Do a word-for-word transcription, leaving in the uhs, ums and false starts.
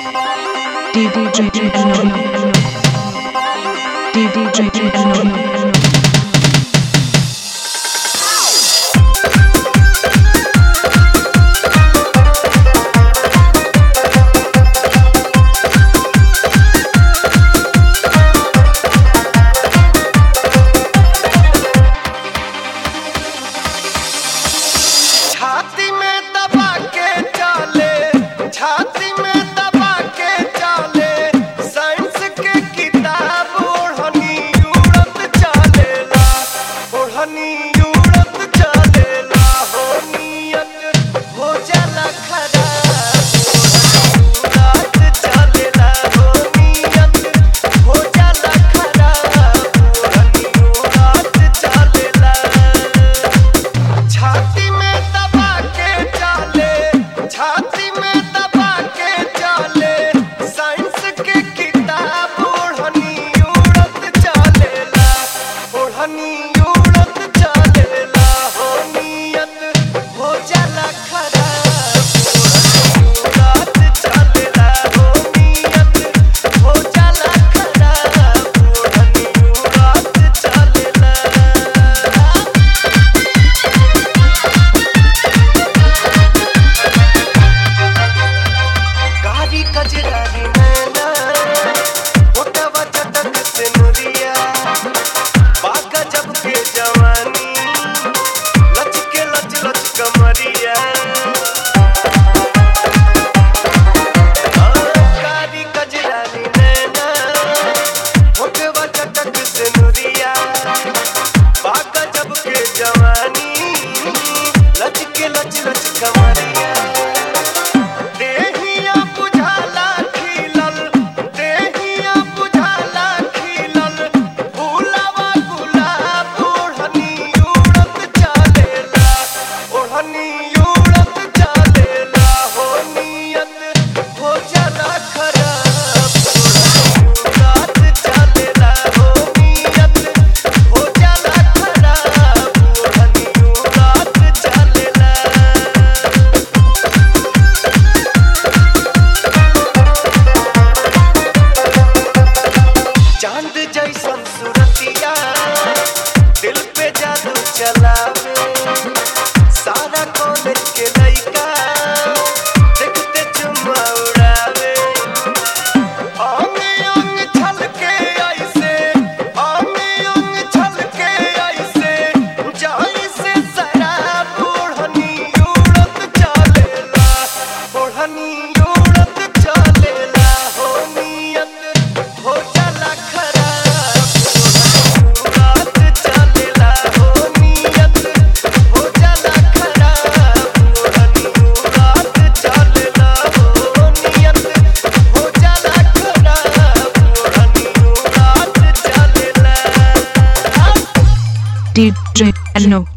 D J D J छाती में दबा के चाले, छाती में दबा के चाले, साइंस के किताब ओढ़नी उड़त चालेला, ओढ़नी उड़त चालेला, हो नियत हो जाला खराब, उड़त चालेला, हो नियत हो जाला खराब, ओढ़नी उड़त चालेला। छाती में छाती में दबा के चाले, साइंस के किताब ओढ़नी उड़त चालेला, ओढ़नी उड़त चालेला, हो नियत हो जाला खराब, उड़त चालेला, हो नियत हो जाला खराब, ओढ़नी उड़त चालेला। कजरारी नैना ओटवा चटक से नुरिया, बागा जब के जवानी लच के लच लच कमरिया, कारी कजरारी नैना ओटवा चटक से नुरिया, बागा जब के जवानी लच के लच लच कमरिया। चांद जैसन सूरतिया दिल पे जादू चलावे, सारा कॉलेज के लइका देखते चुम्मा उड़ावे, अंग अंग छलके ऐसे, अंग अंग छलके ऐसे, जैसे शराब ओढ़नी उड़त चालेला, ओढ़नी उड़त चालेला, हो नियत हो जाला खराब, उड़त चालेला, हो नियत हो जाला खराब, ओढ़नी उड़त चालेला, हो नियत हो जाला खराब, ओढ़नी उड़त चालेला। D J